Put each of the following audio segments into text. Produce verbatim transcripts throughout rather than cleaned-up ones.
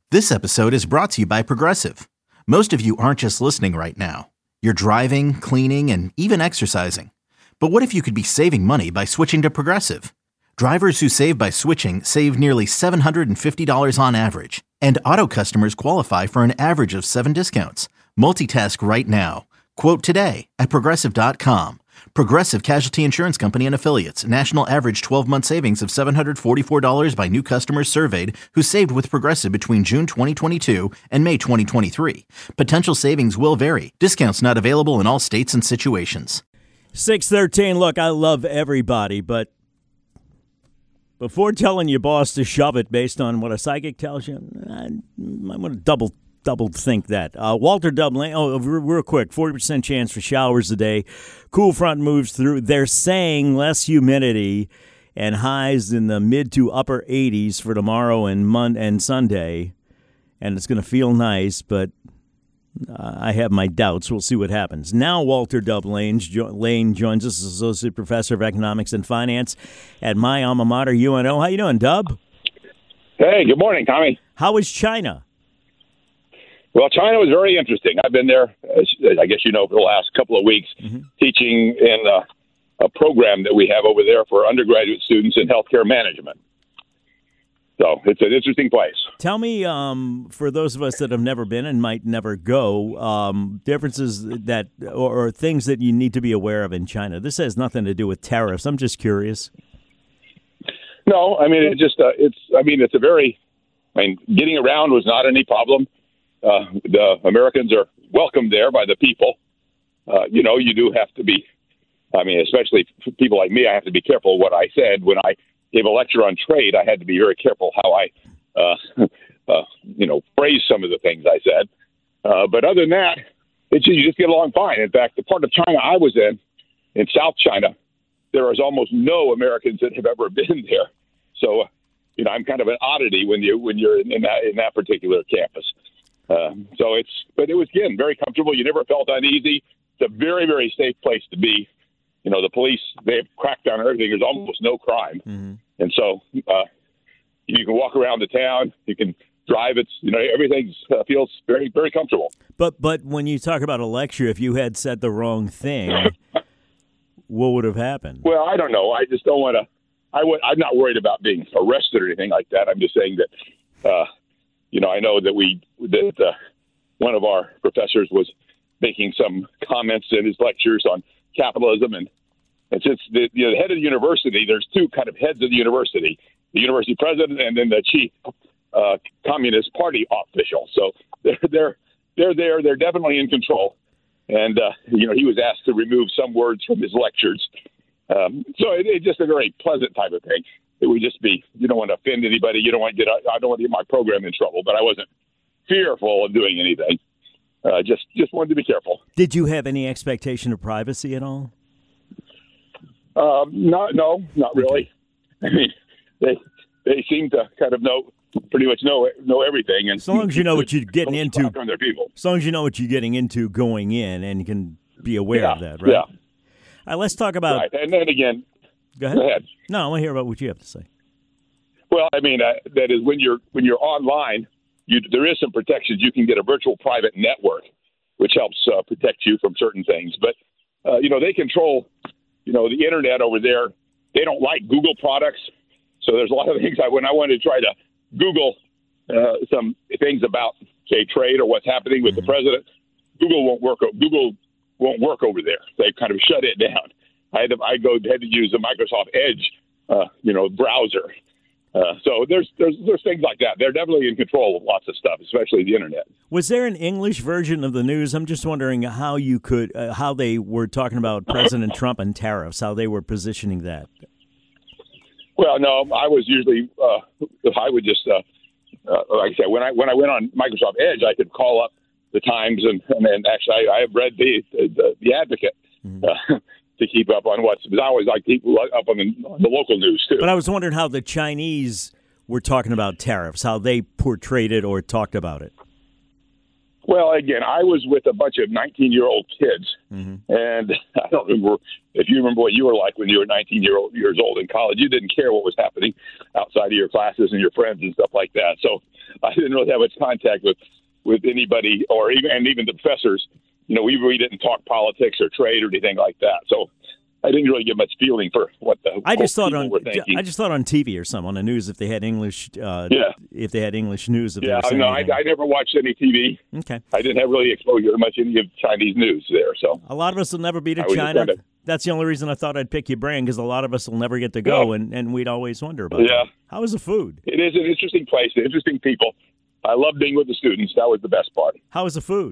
This episode is brought to you by Progressive. Most of you aren't just listening right now. You're driving, cleaning, and even exercising. But what if you could be saving money by switching to Progressive? Drivers who save by switching save nearly seven hundred fifty dollars on average. And auto customers qualify for an average of seven discounts. Multitask right now. Quote today at Progressive dot com. Progressive Casualty Insurance Company and Affiliates. National average twelve-month savings of seven hundred forty-four dollars by new customers surveyed who saved with Progressive between June twenty twenty-two and May twenty twenty-three. Potential savings will vary. Discounts not available in all states and situations. six thirteen, look, I love everybody, but before telling your boss to shove it based on what a psychic tells you, I, I'm going to double double think that. Uh, Walter Dublin, oh, real quick, forty percent chance for showers today. Cool front moves through. They're saying less humidity and highs in the mid to upper eighties for tomorrow and Mon- and Sunday. And it's going to feel nice, but uh, I have my doubts. We'll see what happens. Now Walter Dublin jo- Lane joins us as Associate Professor of Economics and Finance at my alma mater, U N O. How you doing, Dub? Hey, good morning, Tommy. How is China? Well, China was very interesting. I've been there, as I guess you know, for the last couple of weeks, mm-hmm. teaching in a, a program that we have over there for undergraduate students in healthcare management. So it's an interesting place. Tell me, um, for those of us that have never been and might never go, um, differences that or, or things that you need to be aware of in China. This has nothing to do with tariffs. I'm just curious. No, I mean, it just uh, it's. I mean, it's a very. I mean, getting around was not any problem. Uh, the Americans are welcomed there by the people. Uh, you know, you do have to be, I mean, especially for people like me, I have to be careful what I said. When I gave a lecture on trade, I had to be very careful how I, uh, uh, you know, phrase some of the things I said. Uh, but other than that, it's, you just get along fine. In fact, the part of China I was in, in South China, there is almost no Americans that have ever been there. So, uh, you know, I'm kind of an oddity when you when you're in, in that in that particular campus. Uh, so it's, but it was, again, very comfortable. You never felt uneasy. It's a very, very safe place to be. You know, the police, they've cracked down on everything. There's almost no crime. Mm-hmm. And so uh, you can walk around the town. You can drive. It's, you know, everything uh, feels very, very comfortable. But but when you talk about a lecture, if you had said the wrong thing, what would have happened? Well, I don't know. I just don't want to, I would, I'm not worried about being arrested or anything like that. I'm just saying that, uh, you know, I know that we that uh, one of our professors was making some comments in his lectures on capitalism, and, and since the, you know, the head of the university, there's two kind of heads of the university: the university president and then the chief uh, Communist Party official. So they're they're they're there. They're definitely in control, and uh, you know, he was asked to remove some words from his lectures. Um, so it, it's just a very pleasant type of thing. It would just be, you don't want to offend anybody. You don't want to get, I don't want to get my program in trouble, but I wasn't fearful of doing anything. Uh, just, just wanted to be careful. Did you have any expectation of privacy at all? Um, not, no, not really. I mean, they, they seem to kind of know, pretty much know, know everything. And as long as you know what you're getting into, on their people. As long as you know what you're getting into going in and you can be aware yeah, of that, right? Yeah. All right, let's talk about. Right. And then again, Go ahead. Go ahead. No, I want to hear about what you have to say. Well, I mean, uh, that is when you're when you're online, you, there is some protections. You can get a virtual private network, which helps uh, protect you from certain things. But uh, you know, they control, you know, the internet over there. They don't like Google products, so there's a lot of things. I when I wanted to try to Google uh, some things about, say, trade or what's happening with mm-hmm. the president, Google won't work. Google won't work over there. They kind of shut it down. I had to, I go had to use the Microsoft Edge, uh, you know, browser. Uh, so there's there's there's things like that. They're definitely in control of lots of stuff, especially the internet. Was there an English version of the news? I'm just wondering how you could uh, how they were talking about President Trump and tariffs, how they were positioning that. Well, no, I was usually uh, I would just uh, uh, like I said when I when I went on Microsoft Edge, I could call up the Times and and, and actually I, I have read the the, the Advocate. Mm-hmm. Uh, to keep up on what's, because I always like to keep up on the, on the local news, too. But I was wondering how the Chinese were talking about tariffs, how they portrayed it or talked about it. Well, again, I was with a bunch of nineteen-year-old kids, mm-hmm. and I don't remember if you remember what you were like when you were nineteen year old, years old in college. You didn't care what was happening outside of your classes and your friends and stuff like that. So I didn't really have much contact with, with anybody, or even and even the professors. You know, we really didn't talk politics or trade or anything like that. So I didn't really get much feeling for what the I just thought on were thinking. I just thought on T V or something on the news if they had English. Uh, yeah. If they had English news. If yeah. they No, I, I never watched any T V. Okay. I didn't have really exposure to much any of Chinese news there. So a lot of us will never be to I China. Kind of, That's the only reason I thought I'd pick your brain, because a lot of us will never get to go, yeah. and, and we'd always wonder about. Yeah. That. How is the food? It is an interesting place, interesting people. I love being with the students. That was the best part. How is the food?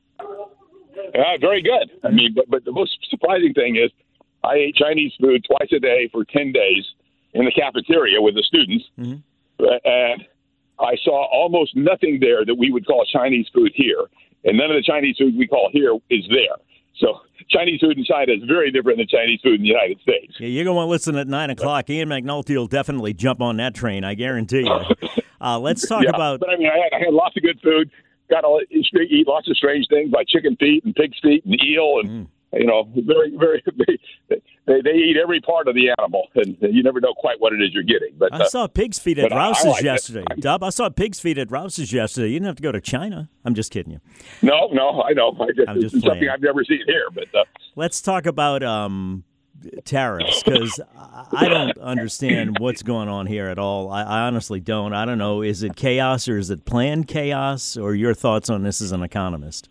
Uh, very good. I mean, but, but the most surprising thing is I ate Chinese food twice a day for ten days in the cafeteria with the students, mm-hmm. and I saw almost nothing there that we would call Chinese food here, and none of the Chinese food we call here is there. So Chinese food in China is very different than Chinese food in the United States. Yeah, you're going to want to listen at nine o'clock. Ian McNulty will definitely jump on that train, I guarantee you. Uh, let's talk yeah, about... But, I mean, I had, I had lots of good food. Got to eat lots of strange things like chicken feet and pig's feet and eel and, mm. you know, very, very... They, they eat every part of the animal, and you never know quite what it is you're getting. But I saw pig's feet at Rouse's like yesterday. It. Dub, I saw pig's feet at Rouse's yesterday. You didn't have to go to China. I'm just kidding you. No, no, I know. I just, I'm just it's playing. Something I've never seen here. But uh, let's talk about um, tariffs, because I don't understand what's going on here at all. I, I honestly don't. I don't know. Is it chaos or is it planned chaos? Or your thoughts on this as an economist?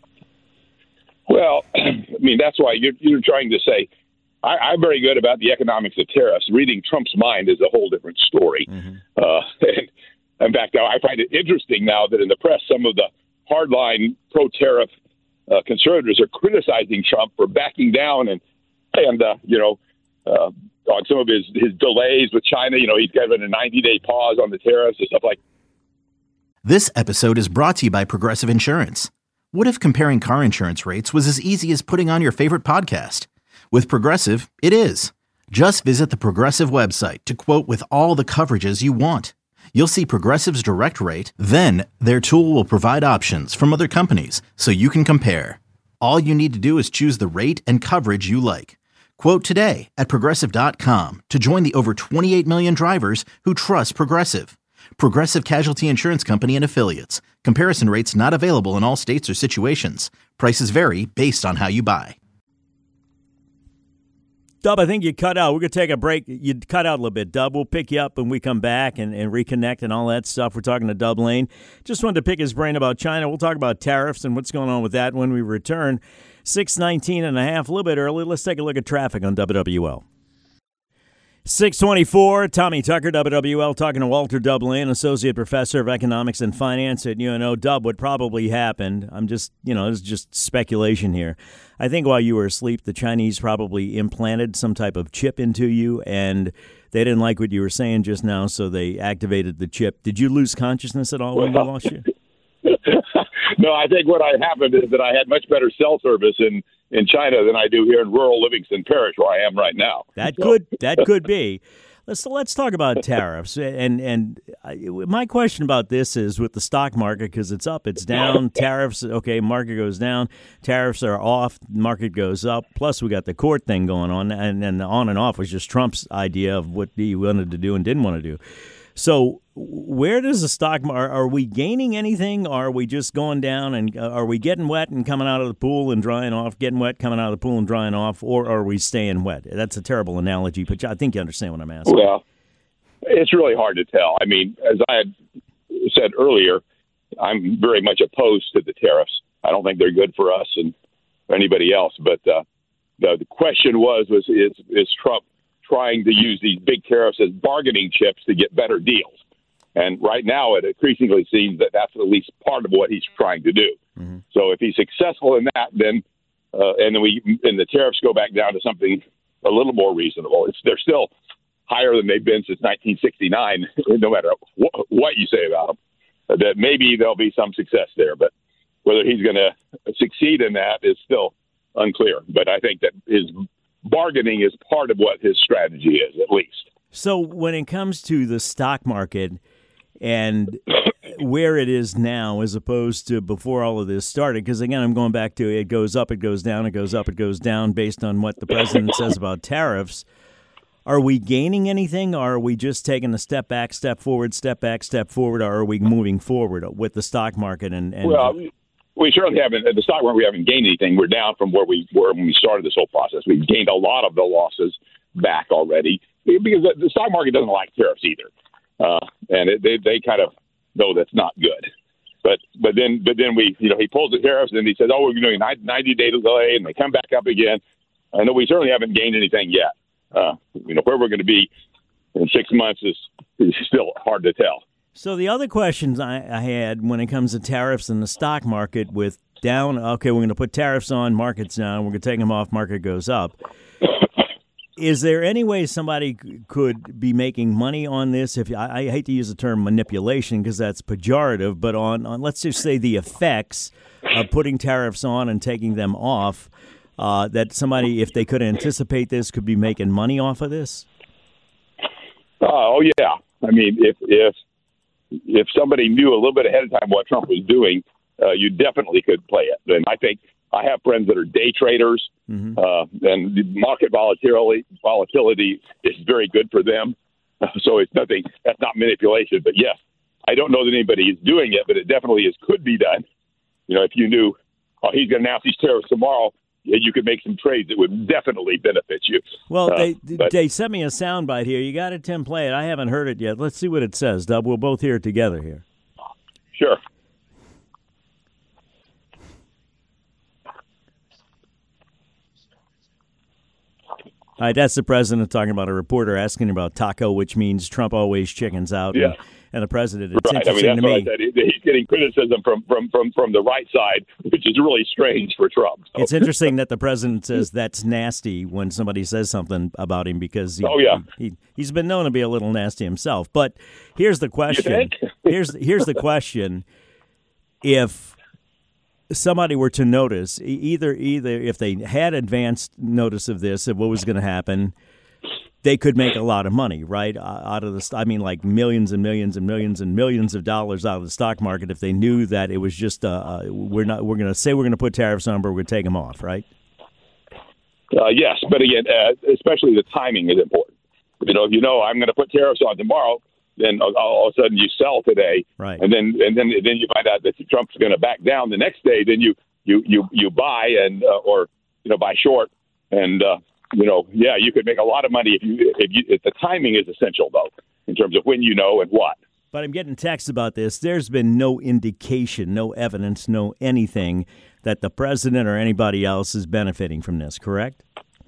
Well, I mean, that's why you're, you're trying to say, I, I'm very good about the economics of tariffs. Reading Trump's mind is a whole different story. Mm-hmm. Uh, and in fact, I find it interesting now that in the press, some of the hardline pro-tariff uh, conservatives are criticizing Trump for backing down and, and uh, you know, uh, on some of his, his delays with China. You know, he's given a ninety-day pause on the tariffs and stuff like that. This episode is brought to you by Progressive Insurance. What if comparing car insurance rates was as easy as putting on your favorite podcast? With Progressive, it is. Just visit the Progressive website to quote with all the coverages you want. You'll see Progressive's direct rate, then their tool will provide options from other companies so you can compare. All you need to do is choose the rate and coverage you like. Quote today at Progressive dot com to join the over twenty-eight million drivers who trust Progressive. Progressive Casualty Insurance Company and Affiliates. Comparison rates not available in all states or situations. Prices vary based on how you buy. Dub, I think you cut out. We're going to take a break. You cut out a little bit, Dub. We'll pick you up when we come back and, and reconnect and all that stuff. We're talking to Dub Lane. Just wanted to pick his brain about China. We'll talk about tariffs and what's going on with that when we return. six nineteen and a half, a little bit early. Let's take a look at traffic on W W L. six twenty-four, Tommy Tucker, W W L, talking to Walter Dub Lane, Associate Professor of Economics and Finance at U N O. Dub, what probably happened, I'm just, you know, this is just speculation here. I think while you were asleep, the Chinese probably implanted some type of chip into you, and they didn't like what you were saying just now, so they activated the chip. Did you lose consciousness at all when well, we lost you? No, I think what had happened is that I had much better cell service in, in China than I do here in rural Livingston Parish, where I am right now. That so. could that could be. Let's let's talk about tariffs. And and I, my question about this is with the stock market, because it's up, it's down. Tariffs, okay, market goes down. Tariffs are off, market goes up. Plus, we got the court thing going on, and and the on and off was just Trump's idea of what he wanted to do and didn't want to do. So where does the stock market, are we gaining anything? Are we just going down, and uh, are we getting wet and coming out of the pool and drying off, getting wet, coming out of the pool and drying off, or are we staying wet? That's a terrible analogy, but I think you understand what I'm asking. Well, it's really hard to tell. I mean, as I had said earlier, I'm very much opposed to the tariffs. I don't think they're good for us and anybody else. But uh, the, the question was, was is, is Trump trying to use these big tariffs as bargaining chips to get better deals? And right now, it increasingly seems that that's at least part of what he's trying to do. Mm-hmm. So if he's successful in that, then uh, and then we and the tariffs go back down to something a little more reasonable. It's they're still higher than they've been since nineteen sixty-nine, no matter wh- what you say about them. That maybe there'll be some success there, but whether he's going to succeed in that is still unclear. But I think that his bargaining is part of what his strategy is, at least. So when it comes to the stock market, and where it is now as opposed to before all of this started? Because, again, I'm going back to it goes up, it goes down, it goes up, it goes down based on what the president says about tariffs. Are we gaining anything, or are we just taking a step back, step forward, step back, step forward, or are we moving forward with the stock market? And, and Well, we certainly haven't. At the stock market, we haven't gained anything. We're down from where we were when we started this whole process. We've gained a lot of the losses back already because the stock market doesn't like tariffs either. Uh, and it, they they kind of know that's not good. But but then but then we you know he pulls the tariffs and he says, oh, we're doing a ninety day delay, and they come back up again. I know we certainly haven't gained anything yet. Uh, you know, where we're going to be in six months is, is still hard to tell. So the other questions I, I had when it comes to tariffs in the stock market with down, okay, we're going to put tariffs on, market's down, we're going to take them off, market goes up. Is there any way somebody could be making money on this? If I, I hate to use the term manipulation because that's pejorative, but on, on let's just say the effects of putting tariffs on and taking them off, Uh, that somebody, if they could anticipate this, could be making money off of this? Uh, oh, yeah. I mean, if if if somebody knew a little bit ahead of time what Trump was doing, uh, you definitely could play it. And I think I have friends that are day traders, mm-hmm. uh, and the market volatility volatility is very good for them. Uh, so it's nothing. That's not manipulation. But yes, I don't know that anybody is doing it, but it definitely is could be done. You know, if you knew, oh, he's going to announce these tariffs tomorrow, you could make some trades that would definitely benefit you. Well, uh, they but, they sent me a soundbite here. You got it, Tim? Play it. I haven't heard it yet. Let's see what it says, Dub. We'll both hear it together here. Sure. All right, that's the president talking about a reporter asking about taco, which means Trump always chickens out. Yeah. And, and the president, it's right. I mean, interesting that's to what me. I said. He's getting criticism from, from, from, from the right side, which is really strange for Trump. So. It's interesting that the president says that's nasty when somebody says something about him because he, oh, yeah. he, he, he's been known to be a little nasty himself. But here's the question. here's here's the question. If somebody were to notice, either either if they had advanced notice of this, of what was going to happen, they could make a lot of money, right? Uh, out of the, I mean, like millions and millions and millions and millions of dollars out of the stock market if they knew that it was just, uh, uh, we're not, we're going to say we're going to put tariffs on, but we're going to take them off, right? Uh, yes, but again, uh, especially the timing is important. You know, if you know I'm going to put tariffs on tomorrow, then all, all of a sudden you sell today, right? And then and then then you find out that Trump's going to back down the next day. Then you you you you buy and uh, or you know buy short and. Uh, You know, yeah, you could make a lot of money if you if you if the timing is essential though, in terms of when you know and what. But I'm getting texts about this. There's been no indication, no evidence, no anything that the president or anybody else is benefiting from this. Correct?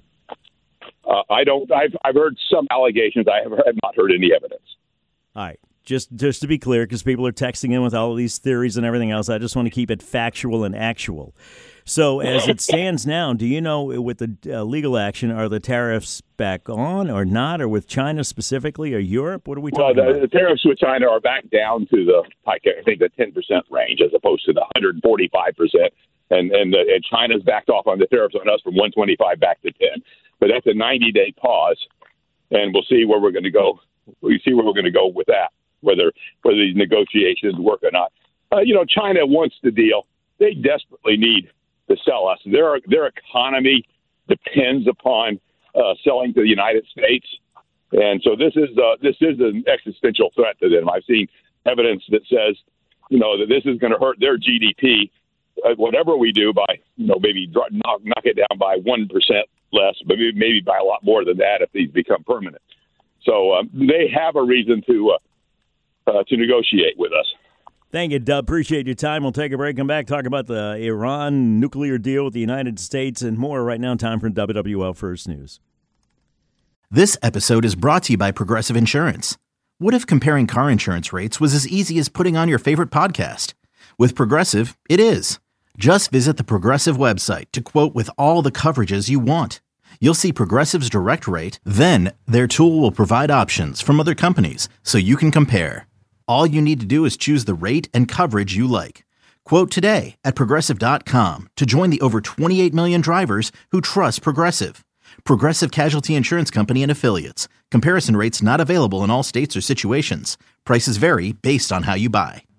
Uh, I don't. I've I've heard some allegations. I have, have not heard any evidence. All right. Just just to be clear, because people are texting in with all of these theories and everything else, I just want to keep it factual and actual. So as it stands now, do you know with the uh, legal action, are the tariffs back on or not, or with China specifically or Europe? What are we talking well, the, about? the tariffs with China are back down to the, I think, the ten percent range as opposed to the one hundred forty-five percent. And and, the, and China's backed off on the tariffs on us from one twenty-five back to ten. But that's a ninety-day pause, and we'll see where we're going to go. We'll see where we're going to go with that, whether whether these negotiations work or not. Uh, you know, China wants the deal. They desperately need to sell us. Their their economy depends upon uh, selling to the United States, and so this is uh, this is an existential threat to them. I've seen evidence that says, you know, that this is going to hurt their G D P. Uh, whatever we do, by you know maybe drop, knock knock it down by one percent less, but maybe, maybe by a lot more than that if these become permanent. So um, they have a reason to uh, uh, to negotiate with us. Thank you, Dub. Appreciate your time. We'll take a break, come back, talk about the Iran nuclear deal with the United States and more. Right now, time for W W L First News. This episode is brought to you by Progressive Insurance. What if comparing car insurance rates was as easy as putting on your favorite podcast? With Progressive, it is. Just visit the Progressive website to quote with all the coverages you want. You'll see Progressive's direct rate, then their tool will provide options from other companies so you can compare. All you need to do is choose the rate and coverage you like. Quote today at Progressive dot com to join the over twenty-eight million drivers who trust Progressive. Progressive Casualty Insurance Company and Affiliates. Comparison rates not available in all states or situations. Prices vary based on how you buy.